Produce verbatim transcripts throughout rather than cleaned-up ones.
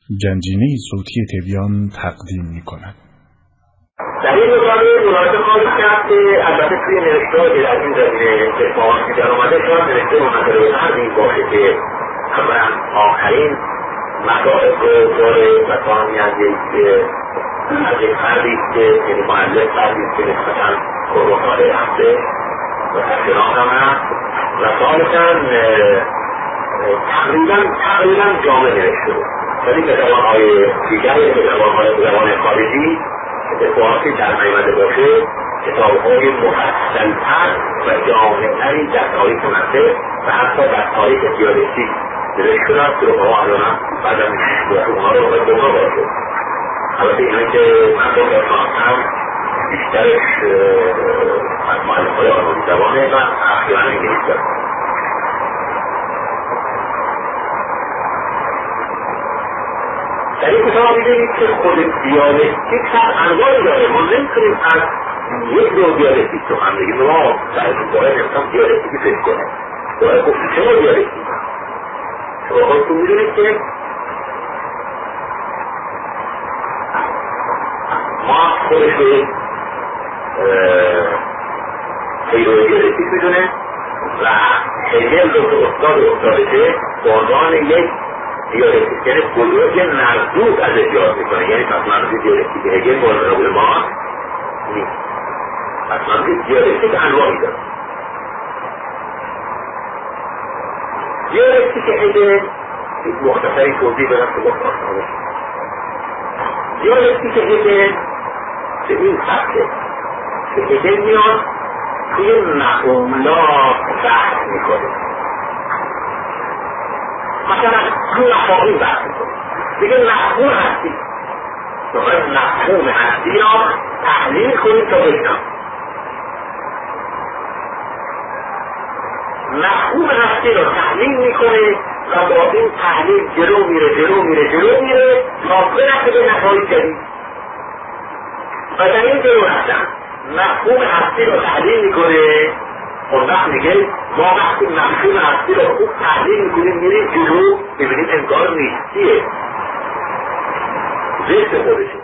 گنجینه صوتی تبیان تقدیم می کند. در این مقابل ملاحظه خواهید کرد که البته توی نوشته‌ای در این زمینه اتفاقاتی در آمده شاید نوشته منحصر به فرد این باشه که اولا آخرین مطالب رو داره و ثانیاً از یک فردی که یعنی مؤلف فردی که نسبتاً پرمطالعه هسته و تفسیران هم هست و ثالثاً تقریباً تقریباً جامع نوشته بود ولی به زبان‌های دیگری به زبان‌های زبان خارجی اتفاقاتی در میمده باشه کتاب‌های مفصل‌تر و جامع‌تری در تاریخ منطق و حتی در تاریخ دیالکتیک نوشته است که رفقا الان بعدا میشه اونها رو باید دونا باشه. البته اینه که من رو بفرانم بیشترش از مؤلفه‌های آلمانی زبانه و اخیراً انگلیسی است. در این کتاب می‌بینید که خود دیالکتیک هم انواعی داره. ما نمی‌تونیم از یک نوع دیالکتیک سخن بگیم. ما در این باره نمی‌تونم دیالکتیکی فکر کنیم. باید گفتیم چه نوع دیالکتیک؟ شما خودتون می‌دونید که ما خودش رو پیرو دیالکتیک می‌دونه و هگل رو که استاد استادشه به عنوان یک دیالکتیک یعنی بزرگ مردود از اجراز میکنه. یعنی پس منظور دیالکتیک هگل مورد ما نیست. پس منظور دیالکتیک انواعی داره. دیالکتیک هگل مختصری توضیح بدم که گفت آسانه. دیالکتیک هگل به این سبکه که هگل میاد توی معاملات بحث میکنه. مثلا روی مفاهیم بحث میکنه. دیگه مفهوم هستی باید مفهوم هستی را تحلیل کنید تا بشنم. مفهوم هستی را تحلیل میکنه و با این تحلیل جلو میره جلو میره جلو میره تا برسه به نتایج جدید. و در این جلو رفتن مفهوم هستی را تحلیل میکنه. اون وقت میگه ما وقتی مفهوم هستی را خوب تحلیل میکنیم میریم جلو ببینیم انگار نیستیه ذهن خودشه.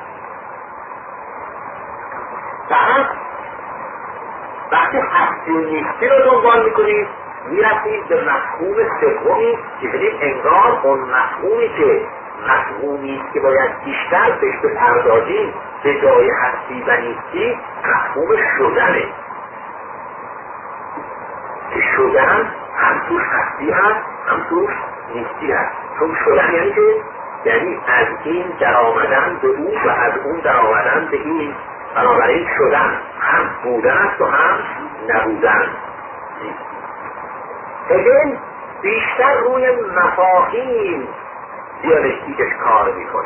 بعد وقتی هستی و نیستی را دنبال میکنیم میرسیم به مفهوم سومی که ببینیم انگار اون مفهومی که مفهومی که باید بیشتر بهش بپردازیم به جای هستی و نیستی مفهوم شدنه که شدن هم توش هستی هست هم توش نیستی هست. چون شدن یعنی که یعنی از این در آمدن به اون و از اون در آمدن به این. بنابراین شدن هم بودن است و هم نبودن. هگل بیشتر روی مفاهیم دیالکتیکش کار میکنه،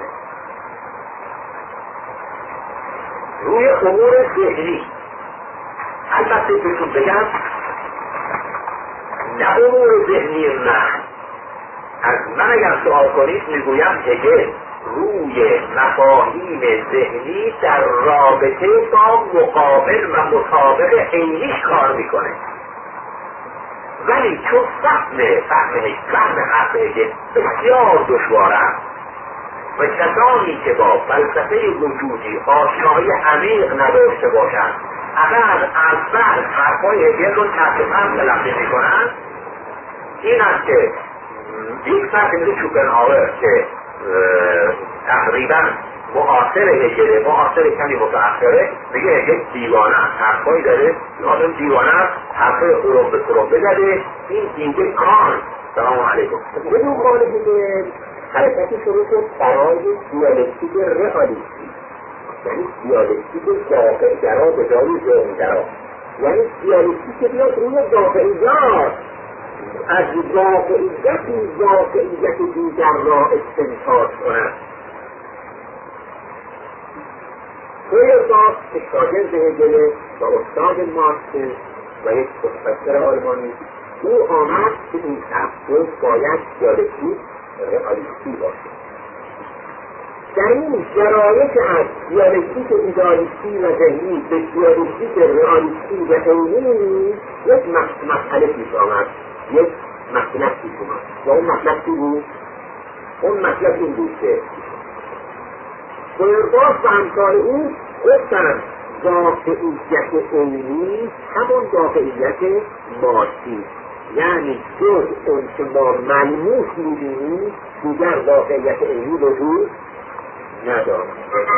روی امور ذهنی. البته بهتون بگم نه امور ذهنی من. از من اگر سوال کنید میگویم هگل روی مفاهیم ذهنی در رابطه با مقابل و مطابق عینیش کار میکنه. ولی چون فهم فهم فهم حرف هگل بسیار دشوار است و کسانی که با فلسفه وجودی آشنایی عمیق نداشته باشند اگر اول حرفای هگل رو تحت فهم تلقی میکنند، این است که یک فرد مثل شوپنهاور که تقریبا معاصر هگل، معاصر کمی متأخره، میگه هگل دیوانه است، حرفایی داره آدم دیوانه است، حرفای قرم به قرم بزده. این دیگه کان سلام علیکم به دنبال هگل حرکتی شروع شد برای دیالکتیک رئالیستی، یعنی دیالکتیک واقع‌گرا به جای ذهن‌گرا. یعنی دیالکتیک که بیاد روی واقعیات، از واقعیتی واقعیت دیگر را استنتاج کند. فویرباخ که شاگرد هگل و استاد مارکس و یک پروفسور آلمانی، او آمد که این سبک باید دیالکتیک رئالیستی باشد. در این شرایط از دیالکتیک ایدالیستی و ذهنی به دیالکتیک رئالیستی و عینی یک مسئله پیش آمد، یک مطلب پیش آمد. و اون مطلب چی بود؟ اون مطلب این بود که فویرباخ و همکار او گفتن واقعیت عینی همون واقعیت مادی، یعنی جز اون که ما ملموس می‌بینیم دیگر واقعیت عینی وجود ندارد.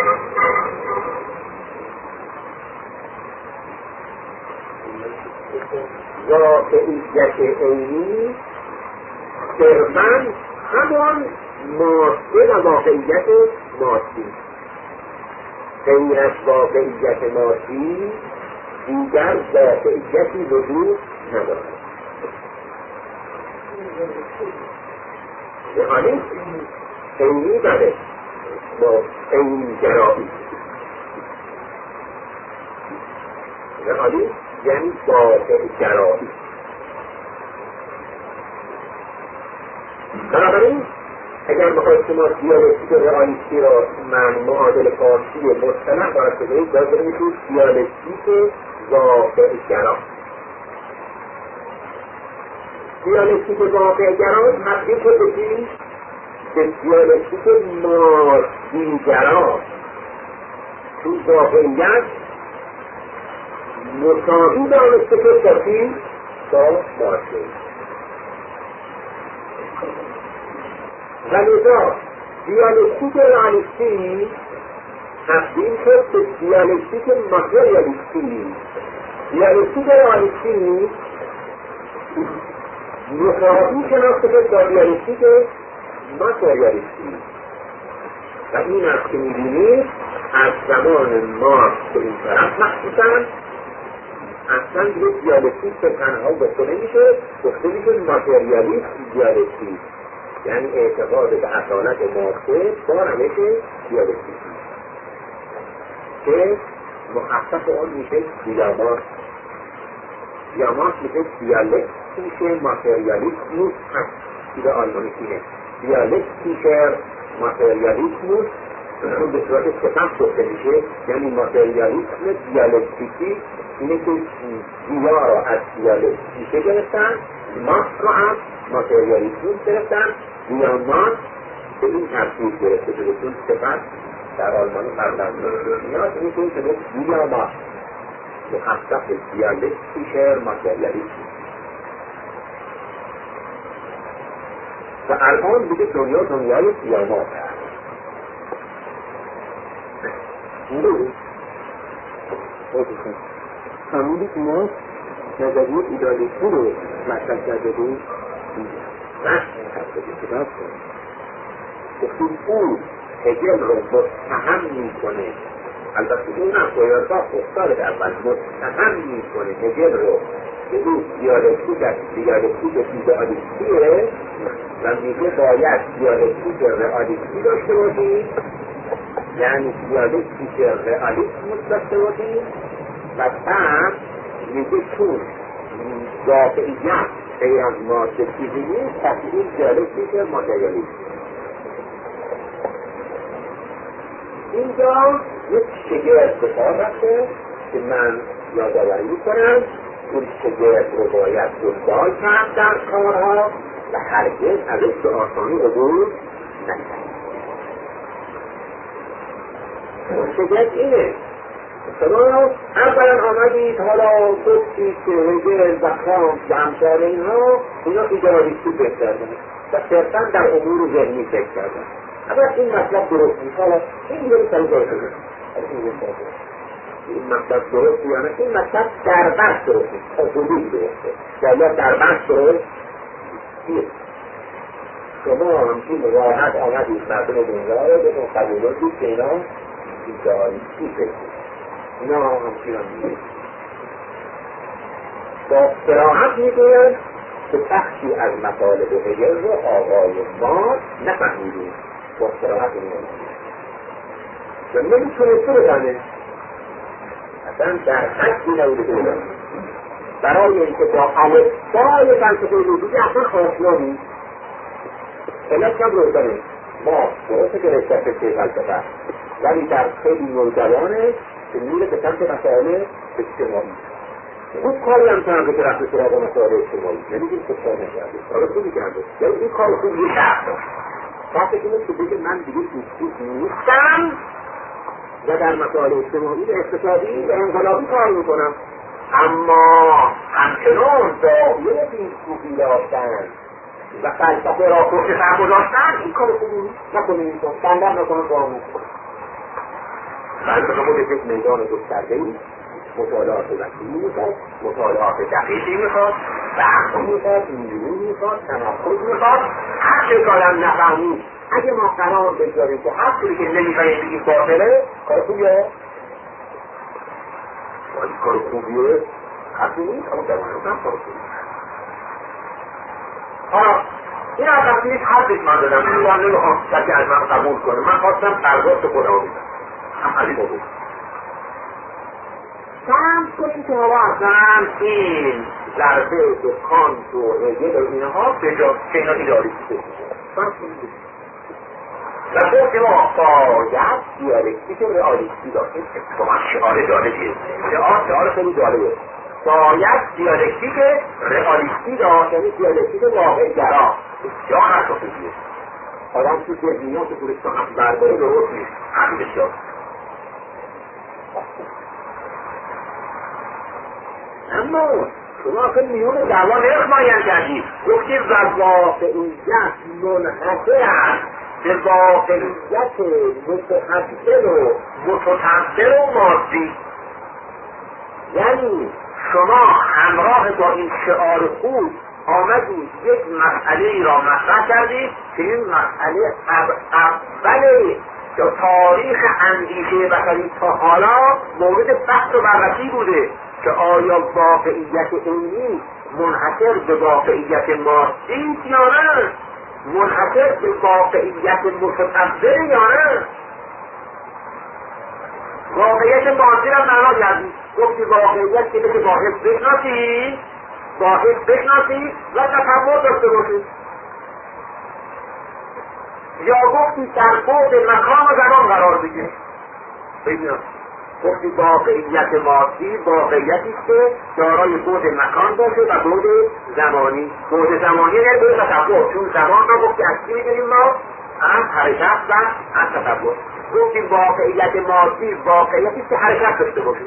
واقعیت عینی صرفاً همان ماده و واقعیت مادی، غیر از واقعیت مادی دیگر واقعیتی وجود ندارد. یعنی عینی بله با عین گرایی، یعنی یعنی واقع گرایی. بنابراین اگر بخواید شما دیالکتیک رئالیستی را من معادل فارسی مصطلح باید بگویید باید بگویید دیالکتیک واقع گرا. دیالکتیک واقع گرا تبدیل شد بگید به دیالکتیک مادی گرا، چون واقعیت مساوی دانسته شد با چی؟ با ماده. و لذا دیالکتیک رئالیستی تبدیل شد به دیالکتیک ماتریالیستی. دیالکتیک رئالیستی مساوی شناخته شد با دیالکتیک ماتریالیستی و این است که می‌بینید از زمان مارکس به این طرف مخصوصاً اصلا دیگه دیالکتیک به تنها گفته نمیشه، گفته میشه ماتریالیسم دیالکتیک، یعنی اعتقاد به اصالت ماده با روش دیالکتیک که مخفف اون میشه دیامات. دیامات میشه دیالکتیک ماتریالیسموس هست، چیز آلمانی اینه دیالکتیک ماتریالیسموس، اون به صورت صفت گفته میشه، یعنی ماتریالیسم دیالکتیکی اینه که دیا را از دیالکتیک گرفتن، مات را از ماتریالیسم گرفتن، دیامات به این ترتیب گرفته شده، چون صفت در آلمانی فرزند میاد اینه که شده دیامات مخصص دیالکتیک ماتریالیسم. و الان دیگه دنیا دنیای دیامات هست. نو همونی که ما نظریه ایدالیستی رو مطرح کرده بود بحث کرده بود کتاب کنیم گفتیم او هگل رو متهم میکنه، البته اون هم فویرباخ استاد اول متهم میکنه هگل رو که او دیالکتیک از دیالکتیک ایدالیستیه و میگه باید دیالکتیک رئالیستی داشته باشیم، یعنی دیالکتیک رئالیسم داشته باشیم و بعد میگه چون واقعیت غیر از ماده چیزی نیست پس این دیالکتیک ماتریالیسم. اینجا یک شگرد به کار رفته که من یادآوری میکنم این شگرد رو باید دنبال کرد در کارها و هرگز ازش به آسانی عبور نکرد. شگرد اینه شما اولا آمدید حالا گفتید که هگل و کانت و امثال اینها اینا ایدئالیستی فکر کردن و صرفا در امور ذهنی فکر کردن. اگر این مطلب درست نیست، حالا این یه سری درست نیست، این مطلب درست یا نه، این مطلب در بحث درست نیست، اصولی درسته یا در بحث درست نیست. شما همچین راحت آمدید مردم دنیا رو به قبولاتید که اینا ایدئالیستی فکر اینا همچین هم نیست. با صراحت میگوید که بخشی از مطالب هگل رو آقای ما نفهمیدیم. با صراحت میگوید و نمیتونسته بزنه اصلا در حدی نبوده که بزنه برای اینکه با الفبای فلسفه وجودی اصلا آشنا نیست. علت هم روشنه ما درسته که رشته فکر فلسفه است ولی در خیلی نوجوانه که میره به سمت مسائل اجتماعی. خوب کاری هم کرده که رفت سراغ مسائل اجتماعی، نمیگیم خوب کار نکرده، کار خوبی کرده، یعنی این کار خوبی کرده. وقتی که که بگه من دیگه دوستی نیستم و در مسائل اجتماعی و اقتصادی و انقلابی کار میکنم، اما همچنان داعیه فیلسوفی داشتن و فلسفه را پشت سر گذاشتن، این کار خوبی نیست. نکنید بندر نکنید قانون فلسفه خودش یک میدان گسترده‌ای، مطالعات وسیعی میخواد، مطالعات دقیقی میخواد، بحث میخواد، نیروی میخواد، تمرکز میخواد. هر چه کارم نفهمید اگه ما قرار بگذاریم که هر چیزی که نمیفهمیم بگیم باطله، کار خوبیه؟ باید کار خوبیه؟ حرفی نیست، اما در هم کار خوبیه. حالا این از وقتی نیست حرفش من دادم، این رو هم نمیخوام کسی از من قبول کنه. من خواستم قرضات خودم رو بیدم، هم علی بابو فرض کنیم که حالا اصلا این ضربه به کانت و هگل و اینها به جا که اینا ایدالیستی بشید و گفتیم ما باید دیالکتیک رئالیستی داشتیم. اتفاقا شعار جالبیه، شعار شعار خیلی جالبه. باید دیالکتیک رئالیستی داشت، یعنی دیالکتیک واقع گرا. بسیار حرف خوبیه. آدم تو ذهنیات پولستان هم برداره درست نیست، همین بسیار. اما شما اصلا میون دعوا نرخ معین کردید، گفتید و واقعیت منحصر است به واقعیت متحول و متطور و مادی. یعنی شما همراه با این شعار خوب آمدید یک مسئله را مطرح کردید که این مسئله اول یا تاریخ اندیشه بشری تا حالا مورد بحث و بررسی بوده که آیا واقعیت عینی منحصر به واقعیت مادی یا نه؟ منحصر به واقعیت متطور یا نه؟ واقعیت مادی را معنا کردید، گفتی واقعیت که بشه واحد بشناسی واحد بشناسی و تطور داشته باشید، یا گفتی در بعد مکان و زمان قرار بگیرید. ببینم گفتی واقعیت مادی واقعیتی است که دارای بعد مکان باشه و بعد زمانی. بعد زمانی یعنی بعد تصور، چون زمان را گفتی از چی می‌دونیم ما؟ از حرکت و از تصور. گفتی واقعیت مادی واقعیتی است که حرکت داشته باشه.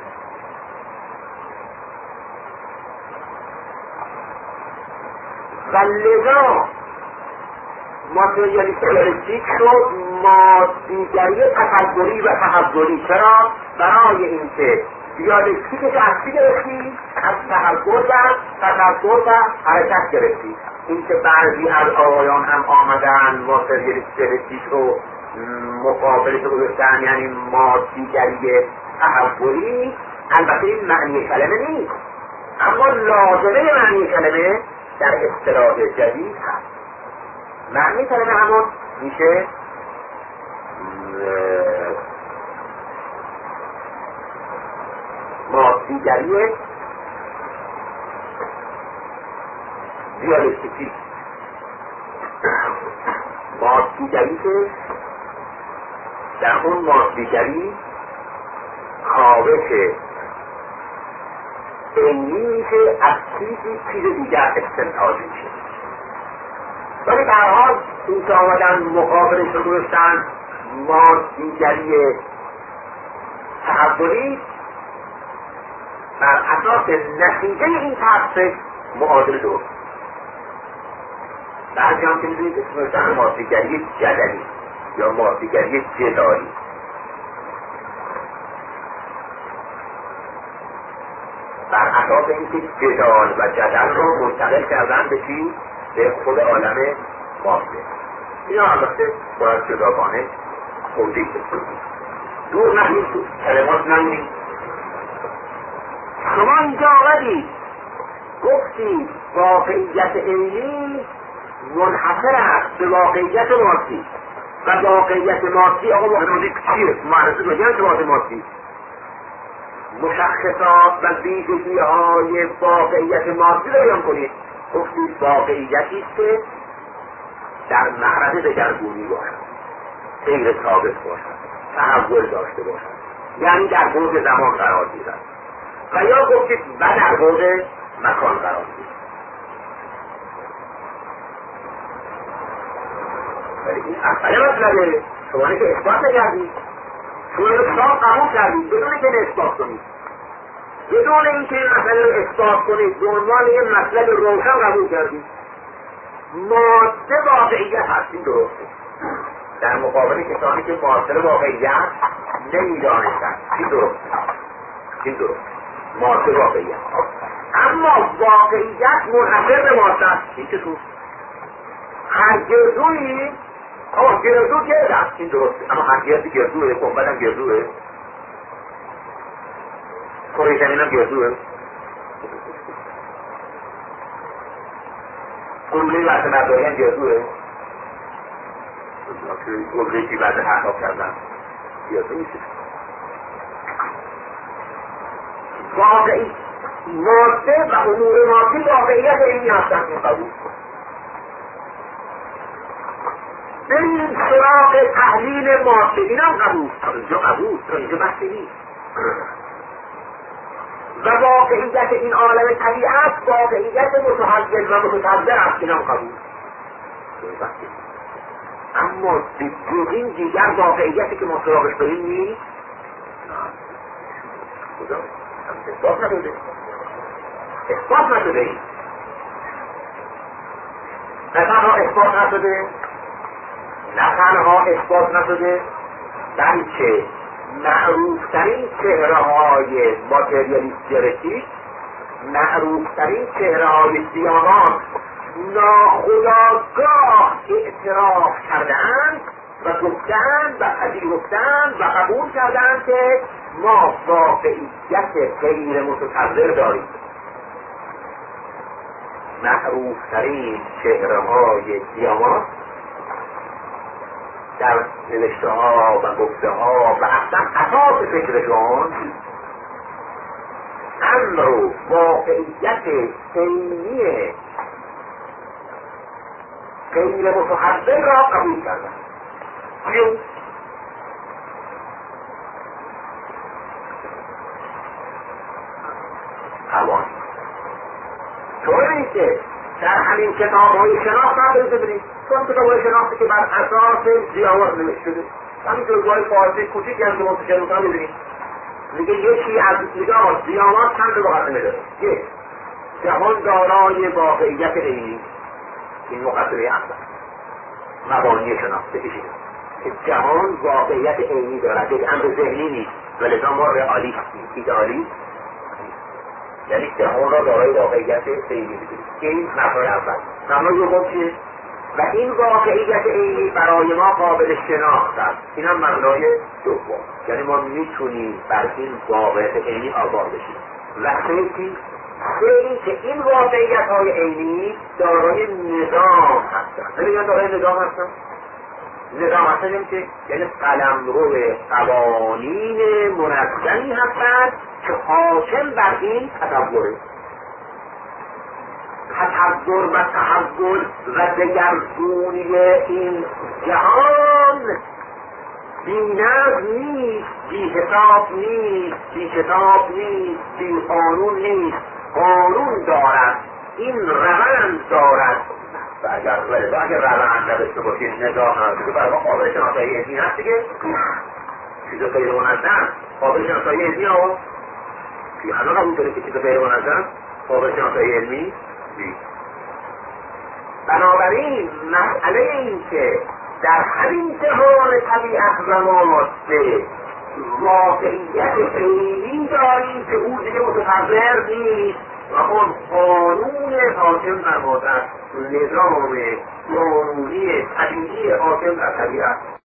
و لذا ماتریالیستیک شد مادیگری تصوری و تحولی. چرا؟ برای اینکه دیالکتیکش اصلی گرفتی، از تحول و تصور و حرکت گرفتی. اینکه بعضی از آقایان هم آمدن ماتریالیستیک رو مقابلش رو گذاشتن، یعنی مادیگری تحولی. البته این معنی کلمه نیست، اما لازمه معنی کلمه در اصطلاح جدید هست. معنی کلمه همون میشه مادیگری دیالکتیکی. مادیگری که در اون مادیگری کاوش عینی میشه، از چیزی چیز دیگر استنتاج میشه. ولی به هر حال این که آمدن مقابلش رو گذاشتن مادیگری تحولی، بر اساس نتیجه این تحصیل معادل درست. بعضی هم که میدونید اسمشتن مادیگری جدلی یا مادیگری جدالی. بر اساس اینکه جدال و جدل رو منتقل کردن به چی؟ به خود عالم ماده. اینا البته باید جداگانه توضیح بکنید. دور نهید کلمات نمونید. شما اینجا آمدید گفتی واقعیت عینی منحصر است به واقعیت مادی و واقعیت مادی. آقا واقعیت چیه؟ معرفی بگن که واقعیت مادی مشخصات و ویژگی های واقعیت مادی رو بیان کنید. گفتید واقعیتی است که در معرض دگرگونی باشد، غیر ثابت باشد، تحول داشته باشد، یعنی در بعد زمان قرار گیرد، و یا گفتید و در بعد مکان قرار گیرد. ولی این اصلا مطلبه شما که اثبات نکردید. شما قبول کردید بدون که اثبات کنید، بدون اینکه این مسئله رو اثبات کنید به عنوان یه مطلب روشن قبول کردید. ماده واقعیت هستیم، درسته، در مقابل کسانی که ماده واقعیت نمیدانستند. این درست، این درست، ماده واقعیت. اما واقعیت منحصر به ماده است. این چطور؟ هر گردویی آه گردو گرد است، این درسته، اما هر گردی گردوه، گنبد هم گردوه، کره زمین هم گردوه، گلوله وقت مرداری هم گردوه، گلوله که بعد حرکاب کردن گردو میشه. واقعی ماده و امور مادی واقعیت اینی هستن. این قبول بریم سراغ تحلیل ماده، این هم قبول، تا اینجا قبول، تا اینجا بحثی نیست. و واقعیت این عالم طبیعت واقعیت متحول و متطور است، این هم قبول. اما این دیگر واقعیتی که ما سراغش بریم نیست. کجا؟ اثبات نشده، اثبات نشده این نه تنها اثبات نشده نه تنها اثبات نشده بلکه معروفترین چهره های ماتریالیست جنتیک، معروفترین چهره های دیانات ناخودآگاه اعتراف کرده‌اند و گفتند و پذیرفتند و قبول کردند که ما واقعیت غیر متطور داریم. معروفترین چهره های دیانات در نوشته ها و گفته ها و اصلا اساس فکرشون امر و واقعیت عینی غیر متحول را قبول کردن. چیون؟ هوان طوری که در همین کتاب های شناخت هم برید ببینید، چون کتاب های شناختی که بر اساس دیانات نوشته شده، همین جزوهای فارسی کوچیک هم که منتشر میکنم ببینید، میگه یکی از دیانات دیانات چند مقدمه داره. یک، جهان دارای واقعیت عینی، این مقدمه اول مبانی شناخته کشیده که جهان واقعیت عینی دارد، یک امر ذهنی نیست و لذا ما رئالیستیم، ایدئالیست، یعنی جهان را دارای واقعیت عینی می‌دونیم. این مبنای اول. مبنای دوم چیه؟ و این واقعیت عینی برای ما قابل شناخت است. این هم مبنای دوم، یعنی ما میتونیم بر این واقعیت عینی آگاه بشیم. و سیتی این که این واقعیت های عینی دارای نظام هستند. نمیگن دارای نظام هستند؟ نظام هستند که یعنی قلمرو قوانین منظمی هستند که حاکم بر این تصوره. تصور و تحول و دگرگونی این جهان بی نظم نیست، بی حساب نیست، بی کتاب نیست، بی قانون نیست. قانون دارد، این روند دارد و اگر و اگر روند نداشته باشید نظام نداشته برای ما قابل شناسایی علمی هست دیگه، چیز غیر منظم قابل شناسایی علمی ها که همه قبول داره که چیز غیر منظم قابل شناسایی علمی نیست. بنابراین مسئله این که در همین جهان طبیعت و ماده واقعیت عینی داریم که او دیگه متفرر نیست و اون قانون حاکم بر ماده، نظام قانونی طبیعی حاکم بر طبیعت